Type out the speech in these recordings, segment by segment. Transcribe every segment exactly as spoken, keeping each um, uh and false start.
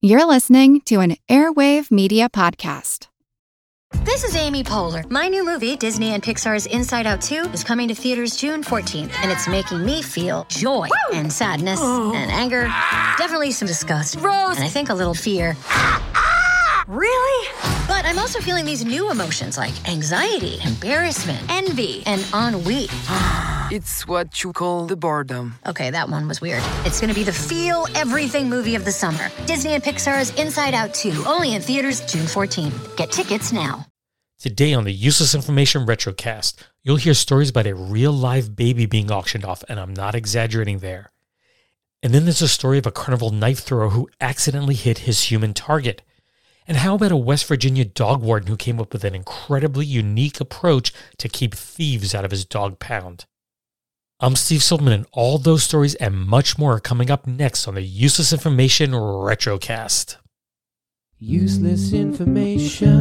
You're listening to an Airwave Media Podcast. This is Amy Poehler. My new movie, Disney and Pixar's Inside Out two, is coming to theaters June fourteenth, and it's making me feel joy Woo! and sadness oh. and anger, definitely some disgust, Rose, and I think a little fear. Really? But I'm also feeling these new emotions like anxiety, embarrassment, envy, and ennui. It's what you call the boredom. Okay, that one was weird. It's going to be the feel everything movie of the summer. Disney and Pixar's Inside Out two, only in theaters June fourteenth. Get tickets now. Today on the Useless Information Retrocast, you'll hear stories about a real live baby being auctioned off, and I'm not exaggerating there. And then there's a story of a carnival knife thrower who accidentally hit his human target. And how about a West Virginia dog warden who came up with an incredibly unique approach to keep thieves out of his dog pound? I'm Steve Silverman, and all those stories and much more are coming up next on the Useless Information Retrocast. Useless information.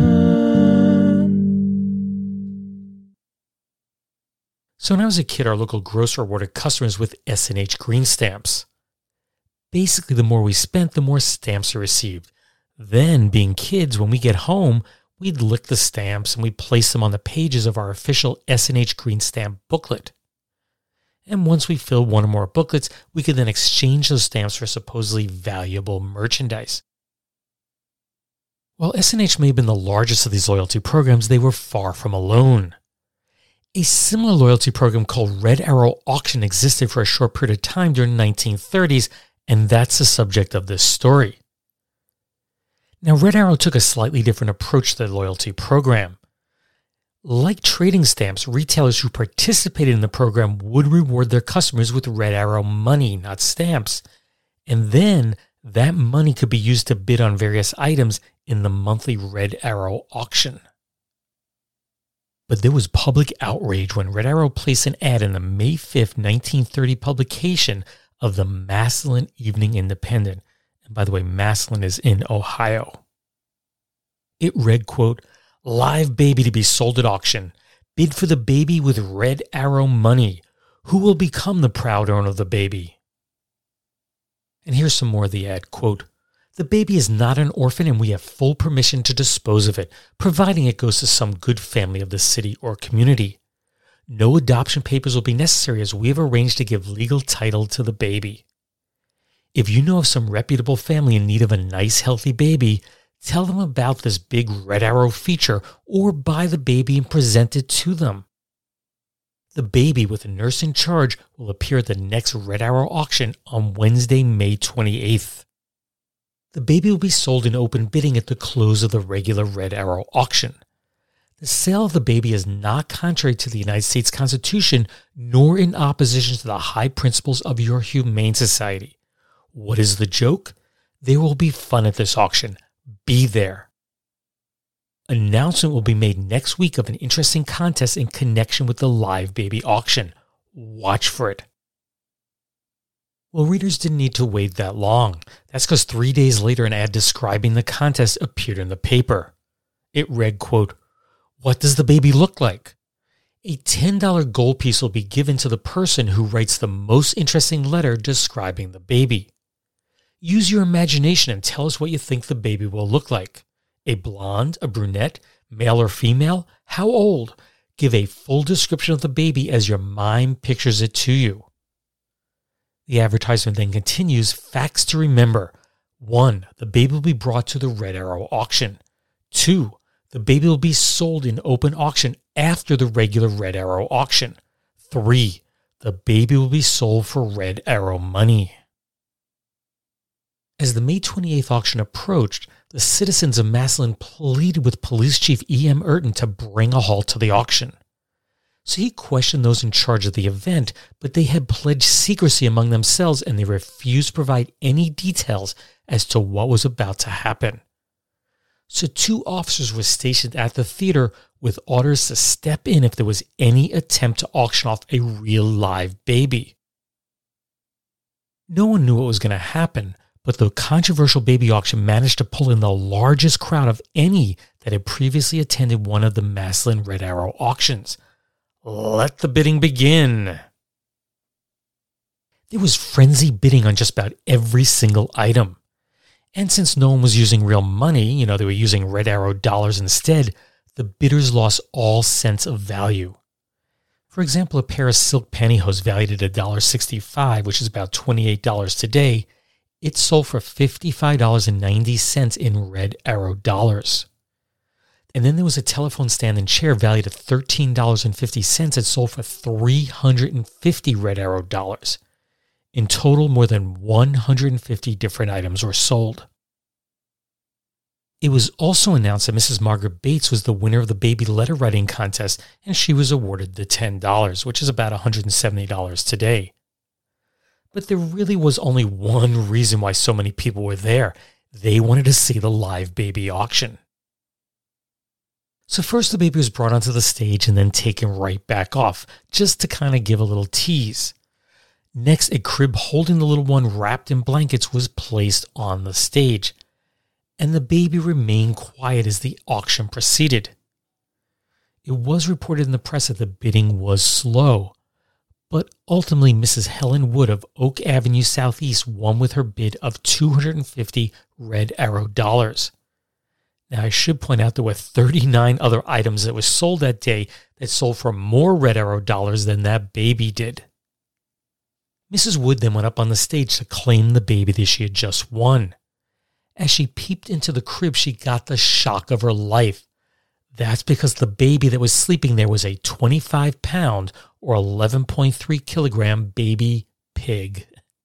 So when I was a kid, our local grocer rewarded customers with S and H green stamps. Basically, the more we spent, the more stamps we received. Then, being kids, when we get home, we'd lick the stamps and we'd place them on the pages of our official S and H green stamp booklet. And once we filled one or more booklets, we could then exchange those stamps for supposedly valuable merchandise. While S and H may have been the largest of these loyalty programs, they were far from alone. A similar loyalty program called Red Arrow Auction existed for a short period of time during the nineteen thirties, and that's the subject of this story. Now, Red Arrow took a slightly different approach to the loyalty program. Like trading stamps, retailers who participated in the program would reward their customers with Red Arrow money, not stamps. And then that money could be used to bid on various items in the monthly Red Arrow auction. But there was public outrage when Red Arrow placed an ad in the May fifth, nineteen thirty publication of the Massillon Evening Independent. And by the way, Massillon is in Ohio. It read, quote, "Live baby to be sold at auction. Bid for the baby with Red Arrow money. Who will become the proud owner of the baby?" And here's some more of the ad, quote, "The baby is not an orphan and we have full permission to dispose of it, providing it goes to some good family of the city or community. No adoption papers will be necessary as we have arranged to give legal title to the baby. If you know of some reputable family in need of a nice, healthy baby, tell them about this big Red Arrow feature or buy the baby and present it to them. The baby with a nurse in charge will appear at the next Red Arrow auction on Wednesday, May twenty-eighth. The baby will be sold in open bidding at the close of the regular Red Arrow auction. The sale of the baby is not contrary to the United States Constitution nor in opposition to the high principles of your Humane Society. What is the joke? There will be fun at this auction. Be there. Announcement will be made next week of an interesting contest in connection with the live baby auction. Watch for it." Well, readers didn't need to wait that long. That's because three days later, an ad describing the contest appeared in the paper. It read, quote, "What does the baby look like? A ten dollars gold piece will be given to the person who writes the most interesting letter describing the baby. Use your imagination and tell us what you think the baby will look like. A blonde, a brunette, male or female? How old? Give a full description of the baby as your mind pictures it to you." The advertisement then continues, facts to remember. One, the baby will be brought to the Red Arrow auction. Two, the baby will be sold in open auction after the regular Red Arrow auction. Three, the baby will be sold for Red Arrow money. As the May twenty-eighth auction approached, the citizens of Massillon pleaded with Police Chief E M Urton to bring a halt to the auction. So he questioned those in charge of the event, but they had pledged secrecy among themselves and they refused to provide any details as to what was about to happen. So two officers were stationed at the theater with orders to step in if there was any attempt to auction off a real live baby. No one knew what was going to happen, but the controversial baby auction managed to pull in the largest crowd of any that had previously attended one of the Massillon Red Arrow auctions. Let the bidding begin. There was frenzied bidding on just about every single item. And since no one was using real money, you know, they were using Red Arrow dollars instead, the bidders lost all sense of value. For example, a pair of silk pantyhose valued at one dollar sixty-five, which is about twenty-eight dollars today, it sold for fifty-five dollars and ninety cents in Red Arrow dollars. And then there was a telephone stand and chair valued at thirteen dollars and fifty cents. It sold for three hundred fifty Red Arrow dollars. In total, more than one hundred fifty different items were sold. It was also announced that Missus Margaret Bates was the winner of the baby letter writing contest, and she was awarded the ten dollars, which is about one hundred seventy dollars today. But there really was only one reason why so many people were there. They wanted to see the live baby auction. So first the baby was brought onto the stage and then taken right back off, just to kind of give a little tease. Next, a crib holding the little one wrapped in blankets was placed on the stage, and the baby remained quiet as the auction proceeded. It was reported in the press that the bidding was slow, but ultimately Missus Helen Wood of Oak Avenue Southeast won with her bid of two hundred fifty Red Arrow dollars. Now, I should point out there were thirty-nine other items that were sold that day that sold for more Red Arrow dollars than that baby did. Missus Wood then went up on the stage to claim the baby that she had just won. As she peeped into the crib, she got the shock of her life. That's because the baby that was sleeping there was a twenty-five pound or eleven point three kilogram baby pig.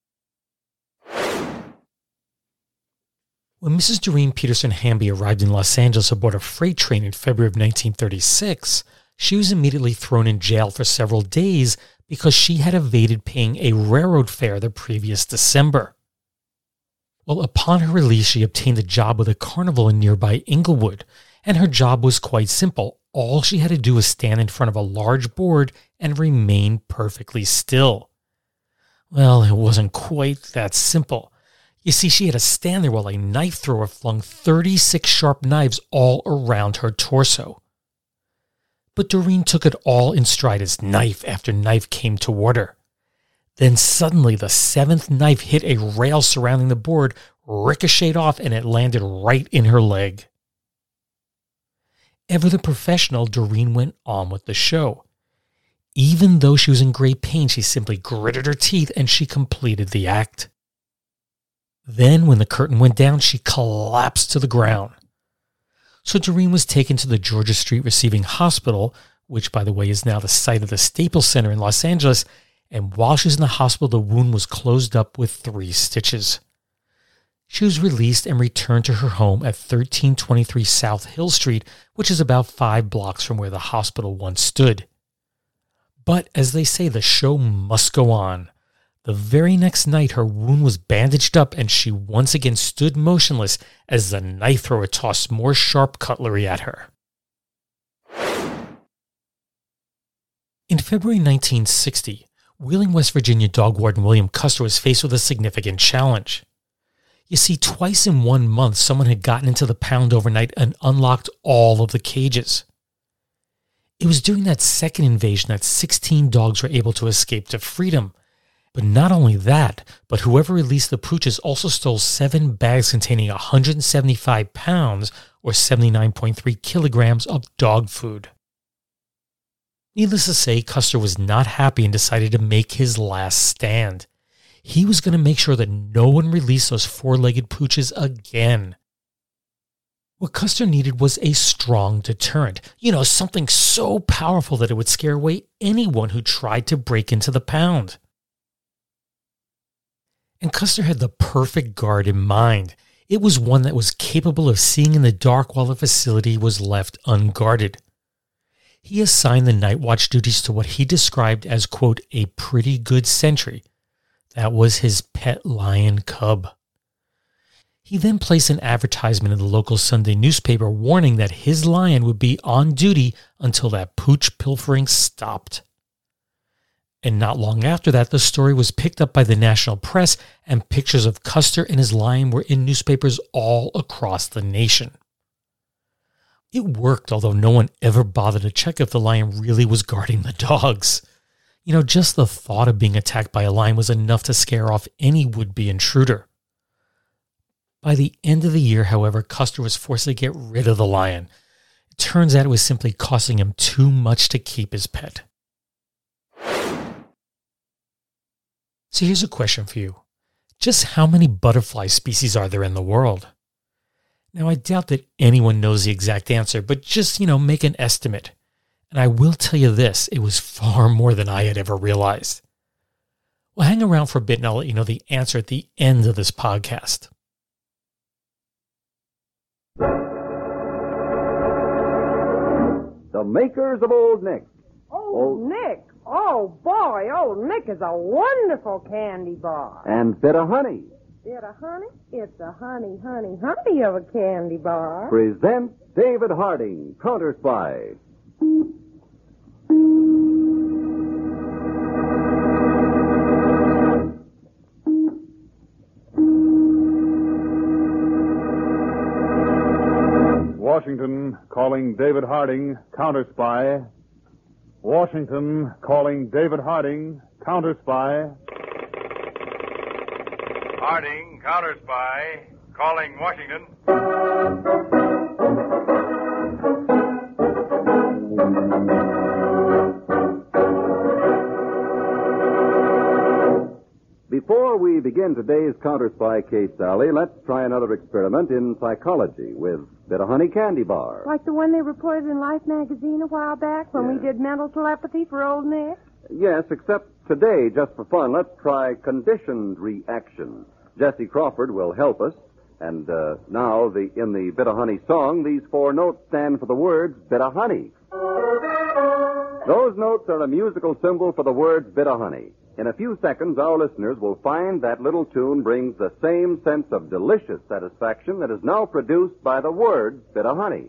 When Missus Doreen Peterson Hamby arrived in Los Angeles aboard a freight train in February of nineteen thirty-six, she was immediately thrown in jail for several days because she had evaded paying a railroad fare the previous December. Well, upon her release, she obtained a job with a carnival in nearby Inglewood, and her job was quite simple. All she had to do was stand in front of a large board and remain perfectly still. Well, it wasn't quite that simple. You see, she had to stand there while a knife thrower flung thirty-six sharp knives all around her torso. But Doreen took it all in stride as knife after knife came toward her. Then suddenly the seventh knife hit a rail surrounding the board, ricocheted off, and it landed right in her leg. Ever the professional, Doreen went on with the show. Even though she was in great pain, she simply gritted her teeth and she completed the act. Then, when the curtain went down, she collapsed to the ground. So Doreen was taken to the Georgia Street Receiving Hospital, which, by the way, is now the site of the Staples Center in Los Angeles, and while she was in the hospital, the wound was closed up with three stitches. She was released and returned to her home at thirteen twenty-three South Hill Street, which is about five blocks from where the hospital once stood. But, as they say, the show must go on. The very next night, her wound was bandaged up and she once again stood motionless as the knife thrower tossed more sharp cutlery at her. In February nineteen sixty, Wheeling, West Virginia dog warden William Custer was faced with a significant challenge. You see, twice in one month, someone had gotten into the pound overnight and unlocked all of the cages. It was during that second invasion that sixteen dogs were able to escape to freedom. But not only that, but whoever released the pooches also stole seven bags containing one hundred seventy-five pounds or seventy-nine point three kilograms of dog food. Needless to say, Custer was not happy and decided to make his last stand. He was going to make sure that no one released those four-legged pooches again. What Custer needed was a strong deterrent. You know, something so powerful that it would scare away anyone who tried to break into the pound. And Custer had the perfect guard in mind. It was one that was capable of seeing in the dark while the facility was left unguarded. He assigned the night watch duties to what he described as, quote, a pretty good sentry. That was his pet lion cub. He then placed an advertisement in the local Sunday newspaper warning that his lion would be on duty until that pooch pilfering stopped. And not long after that, the story was picked up by the national press, and pictures of Custer and his lion were in newspapers all across the nation. It worked, although no one ever bothered to check if the lion really was guarding the dogs. You know, just the thought of being attacked by a lion was enough to scare off any would-be intruder. By the end of the year, however, Custer was forced to get rid of the lion. It turns out it was simply costing him too much to keep his pet. So here's a question for you. Just how many butterfly species are there in the world? Now, I doubt that anyone knows the exact answer, but just, you know, make an estimate. And I will tell you this, it was far more than I had ever realized. Well, hang around for a bit and I'll let you know the answer at the end of this podcast. The makers of Old Nick. Old, Old Nick. Oh, boy, Old Nick is a wonderful candy bar. And Bit of Honey. Bit of honey? It's a honey, honey, honey of a candy bar. Present David Harding, Counter Spy. Washington calling David Harding, Counter Spy. Washington calling David Harding, Counter Spy. Harding, Counter Spy, calling Washington. Before we begin today's Counter Spy case, Sally, let's try another experiment in psychology with Bit of Honey Candy Bar. Like the one they reported in Life magazine a while back when Yeah. we did mental telepathy for Old Nick? Yes, except today, just for fun, let's try conditioned reaction. Jesse Crawford will help us. And uh, now, the in the Bit of Honey song, these four notes stand for the words Bit of Honey. Those notes are a musical symbol for the words Bit of Honey. In a few seconds, our listeners will find that little tune brings the same sense of delicious satisfaction that is now produced by the words Bit of Honey.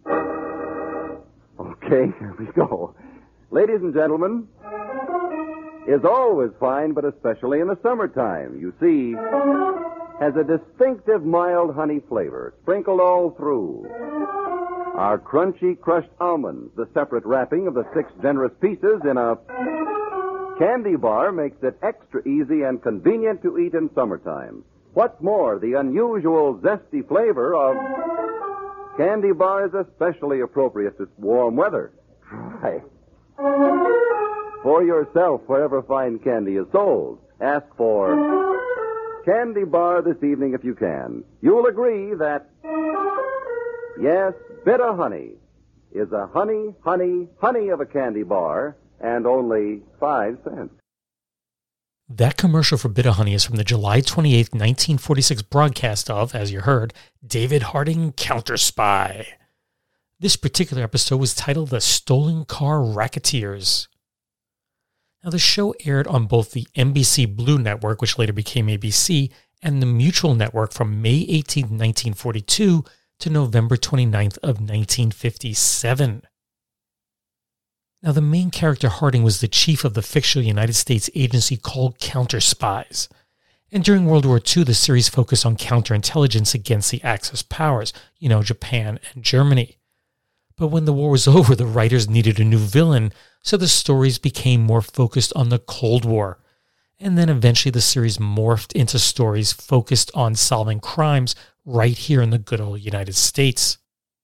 Okay, here we go. Ladies and gentlemen, is always fine, but especially in the summertime. You see, has a distinctive mild honey flavor sprinkled all through. Our crunchy crushed almonds, the separate wrapping of the six generous pieces in a candy bar, makes it extra easy and convenient to eat in summertime. What's more, the unusual zesty flavor of candy bar is especially appropriate to warm weather. Try for yourself wherever fine candy is sold. Ask for Candy Bar this evening if you can. You'll agree that, yes, Bit of Honey is a honey, honey, honey of a candy bar, and only five cents. That commercial for Bit of Honey is from the July twenty-eighth, nineteen forty-six broadcast of, as you heard, David Harding, Counter Spy. This particular episode was titled The Stolen Car Racketeers. Now, the show aired on both the N B C Blue Network, which later became A B C, and the Mutual Network from May eighteenth, nineteen forty-two to November twenty-ninth of nineteen fifty-seven. Now, the main character, Harding, was the chief of the fictional United States agency called Counter Spies. And during World War Two, the series focused on counterintelligence against the Axis powers, you know, Japan and Germany. But when the war was over, the writers needed a new villain, so the stories became more focused on the Cold War. And then eventually the series morphed into stories focused on solving crimes right here in the good old United States.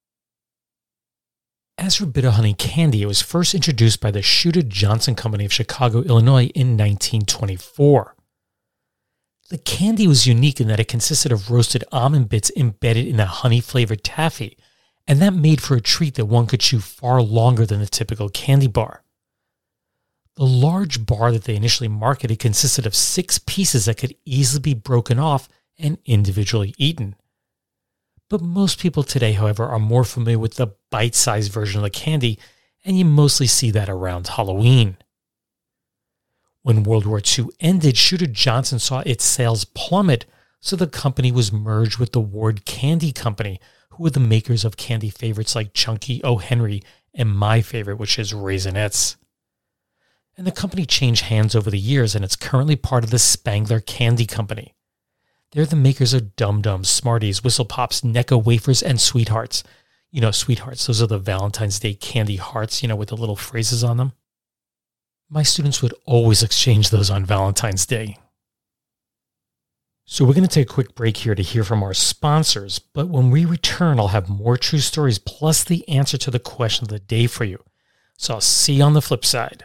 As for Bit of Honey Candy, it was first introduced by the Shooter Johnson Company of Chicago, Illinois in nineteen twenty-four. The candy was unique in that it consisted of roasted almond bits embedded in a honey-flavored taffy, and that made for a treat that one could chew far longer than the typical candy bar. The large bar that they initially marketed consisted of six pieces that could easily be broken off and individually eaten. But most people today, however, are more familiar with the bite-sized version of the candy, and you mostly see that around Halloween. When World War Two ended, Shooter Johnson saw its sales plummet, so the company was merged with the Ward Candy Company, who were the makers of candy favorites like Chunky, O. Henry, and my favorite, which is Raisinets. And the company changed hands over the years, and it's currently part of the Spangler Candy Company. They're the makers of Dum Dums, Smarties, Whistle Pops, Necco wafers, and Sweethearts. You know, Sweethearts, those are the Valentine's Day candy hearts, you know, with the little phrases on them. My students would always exchange those on Valentine's Day. So we're going to take a quick break here to hear from our sponsors, but when we return, I'll have more true stories plus the answer to the question of the day for you. So I'll see you on the flip side.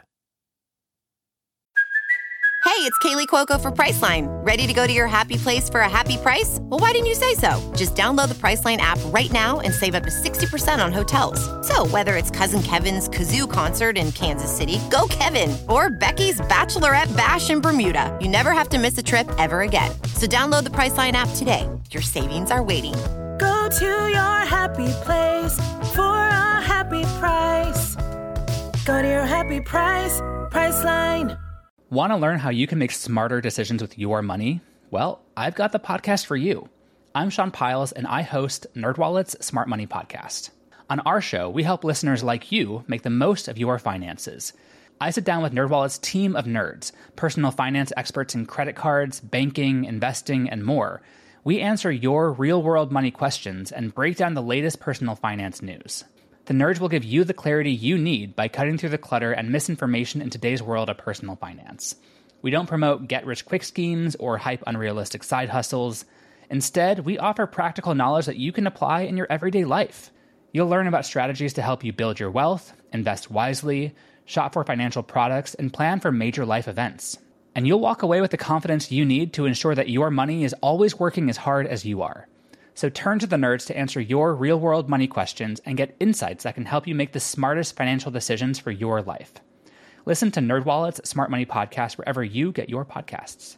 Hey, it's Kaylee Cuoco for Priceline. Ready to go to your happy place for a happy price? Well, why didn't you say so? Just download the Priceline app right now and save up to sixty percent on hotels. So whether it's Cousin Kevin's Kazoo Concert in Kansas City, go Kevin, or Becky's Bachelorette Bash in Bermuda, you never have to miss a trip ever again. So download the Priceline app today. Your savings are waiting. Go to your happy place for a happy price. Go to your happy price, Priceline. Want to learn how you can make smarter decisions with your money? Well, I've got the podcast for you. I'm Sean Piles, and I host NerdWallet's Smart Money Podcast. On our show, we help listeners like you make the most of your finances. I sit down with NerdWallet's team of nerds, personal finance experts in credit cards, banking, investing, and more. We answer your real-world money questions and break down the latest personal finance news. The nerds will give you the clarity you need by cutting through the clutter and misinformation in today's world of personal finance. We don't promote get-rich-quick schemes or hype unrealistic side hustles. Instead, we offer practical knowledge that you can apply in your everyday life. You'll learn about strategies to help you build your wealth, invest wisely, shop for financial products, and plan for major life events. And you'll walk away with the confidence you need to ensure that your money is always working as hard as you are. So turn to the nerds to answer your real-world money questions and get insights that can help you make the smartest financial decisions for your life. Listen to NerdWallet's Smart Money Podcast wherever you get your podcasts.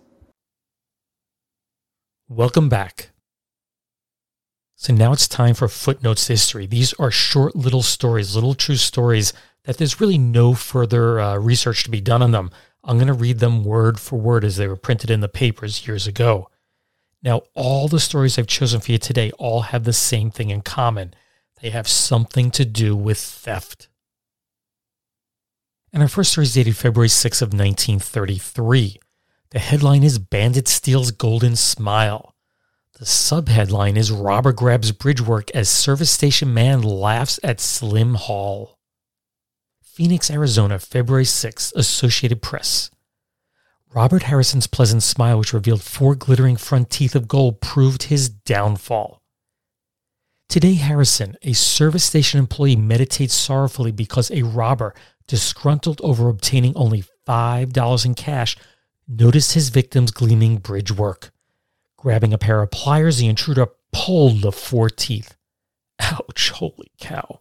Welcome back. So now it's time for Footnotes to History. These are short little stories, little true stories that there's really no further uh, research to be done on them. I'm going to read them word for word as they were printed in the papers years ago. Now, all the stories I've chosen for you today all have the same thing in common. They have something to do with theft. And our first story is dated February sixth of nineteen thirty-three. The headline is Bandit Steals Golden Smile. The subheadline is Robber Grabs Bridgework as Service Station Man Laughs at Slim Hall. Phoenix, Arizona, February sixth, Associated Press. Robert Harrison's pleasant smile, which revealed four glittering front teeth of gold, proved his downfall. Today, Harrison, a service station employee, meditates sorrowfully because a robber, disgruntled over obtaining only five dollars in cash, noticed his victim's gleaming bridge work. Grabbing a pair of pliers, the intruder pulled the four teeth. Ouch, holy cow.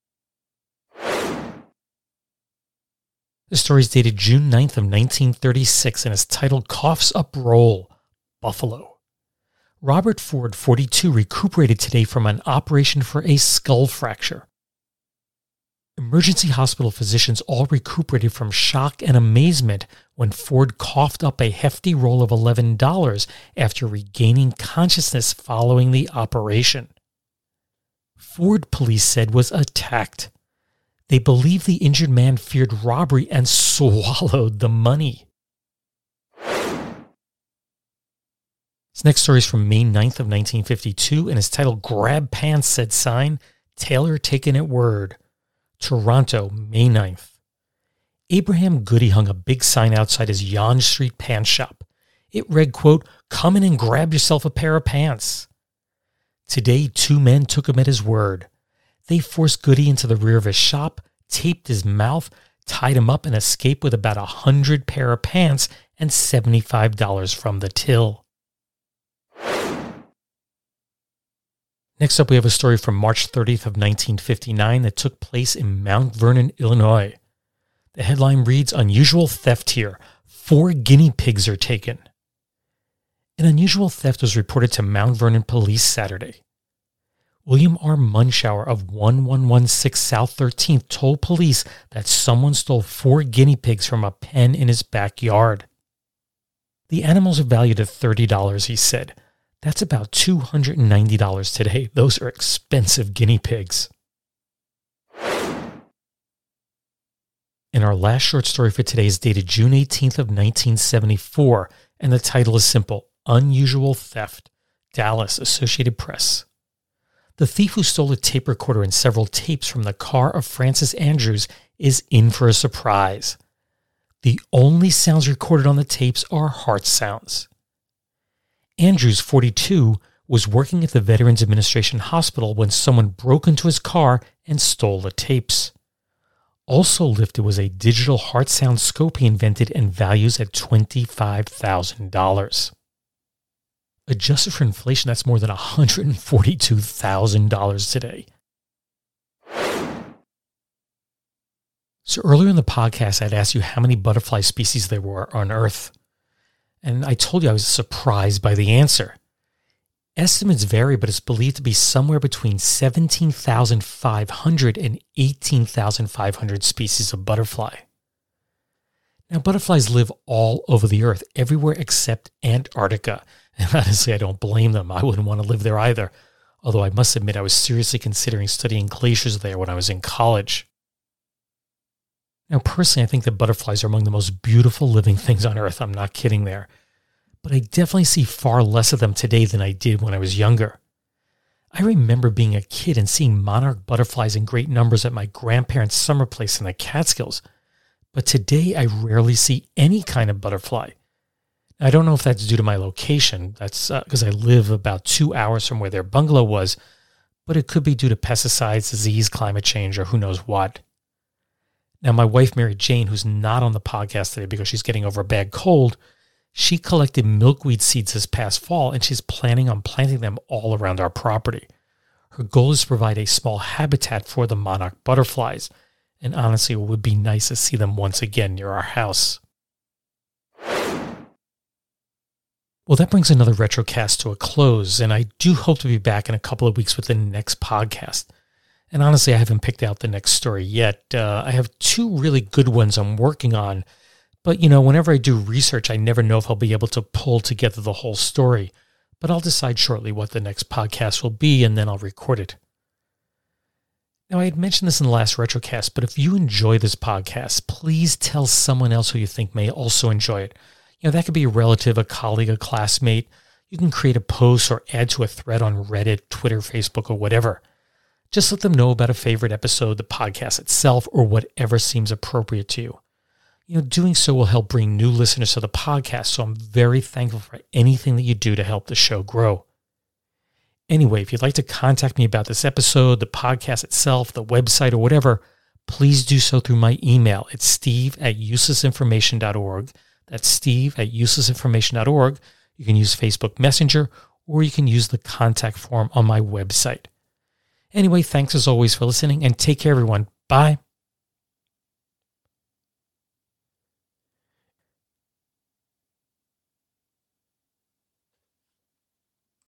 The story is dated June ninth of nineteen thirty-six and is titled Coughs Up Roll, Buffalo. Robert Ford, forty-two, recuperated today from an operation for a skull fracture. Emergency hospital physicians all recuperated from shock and amazement when Ford coughed up a hefty roll of eleven dollars after regaining consciousness following the operation. Ford, police said, was attacked. They believe the injured man feared robbery and swallowed the money. This next story is from May ninth of nineteen fifty-two and is titled Grab Pants, Said Sign, Tailor Taken at Word. Toronto, May ninth. Abraham Goody hung a big sign outside his Yonge Street pants shop. It read, quote, "Come in and grab yourself a pair of pants." Today, two men took him at his word. They forced Goody into the rear of his shop, taped his mouth, tied him up, and escaped with about a hundred pair of pants and seventy-five dollars from the till. Next up, we have a story from March thirtieth of nineteen fifty-nine that took place in Mount Vernon, Illinois. The headline reads, Unusual Theft Here. Four guinea pigs are taken. An unusual theft was reported to Mount Vernon police Saturday. William R. Munschauer of eleven sixteen South thirteenth told police that someone stole four guinea pigs from a pen in his backyard. The animals are valued at thirty dollars, he said. That's about two hundred ninety dollars today. Those are expensive guinea pigs. And our last short story for today is dated June eighteenth of nineteen seventy-four, and the title is simple, Unusual Theft, Dallas, Associated Press. The thief who stole a tape recorder and several tapes from the car of Francis Andrews is in for a surprise. The only sounds recorded on the tapes are heart sounds. Andrews, forty-two, was working at the Veterans Administration Hospital when someone broke into his car and stole the tapes. Also lifted was a digital heart sound scope he invented and values at twenty-five thousand dollars. Adjusted for inflation, that's more than one hundred forty-two thousand dollars today. So earlier in the podcast, I'd asked you how many butterfly species there were on Earth. And I told you I was surprised by the answer. Estimates vary, but it's believed to be somewhere between seventeen thousand five hundred and eighteen thousand five hundred species of butterfly. Now, butterflies live all over the Earth, everywhere except Antarctica. And honestly, I don't blame them. I wouldn't want to live there either. Although I must admit, I was seriously considering studying glaciers there when I was in college. Now, personally, I think that butterflies are among the most beautiful living things on Earth. I'm not kidding there. But I definitely see far less of them today than I did when I was younger. I remember being a kid and seeing monarch butterflies in great numbers at my grandparents' summer place in the Catskills. But today, I rarely see any kind of butterfly. I don't know if that's due to my location. That's because uh, I live about two hours from where their bungalow was. But it could be due to pesticides, disease, climate change, or who knows what. Now, my wife, Mary Jane, who's not on the podcast today because she's getting over a bad cold, she collected milkweed seeds this past fall, and she's planning on planting them all around our property. Her goal is to provide a small habitat for the monarch butterflies, and honestly, it would be nice to see them once again near our house. Well, that brings another Retrocast to a close, and I do hope to be back in a couple of weeks with the next podcast. And honestly, I haven't picked out the next story yet. Uh, I have two really good ones I'm working on. But, you know, whenever I do research, I never know if I'll be able to pull together the whole story. But I'll decide shortly what the next podcast will be, and then I'll record it. Now, I had mentioned this in the last Retrocast, but if you enjoy this podcast, please tell someone else who you think may also enjoy it. You know, that could be a relative, a colleague, a classmate. You can create a post or add to a thread on Reddit, Twitter, Facebook, or whatever. Just let them know about a favorite episode, the podcast itself, or whatever seems appropriate to you. You know, doing so will help bring new listeners to the podcast, so I'm very thankful for anything that you do to help the show grow. Anyway, if you'd like to contact me about this episode, the podcast itself, the website, or whatever, please do so through my email. It's steve at useless information dot org. That's steve at useless information dot org. You can use Facebook Messenger, or you can use the contact form on my website. Anyway, thanks as always for listening, and take care, everyone. Bye.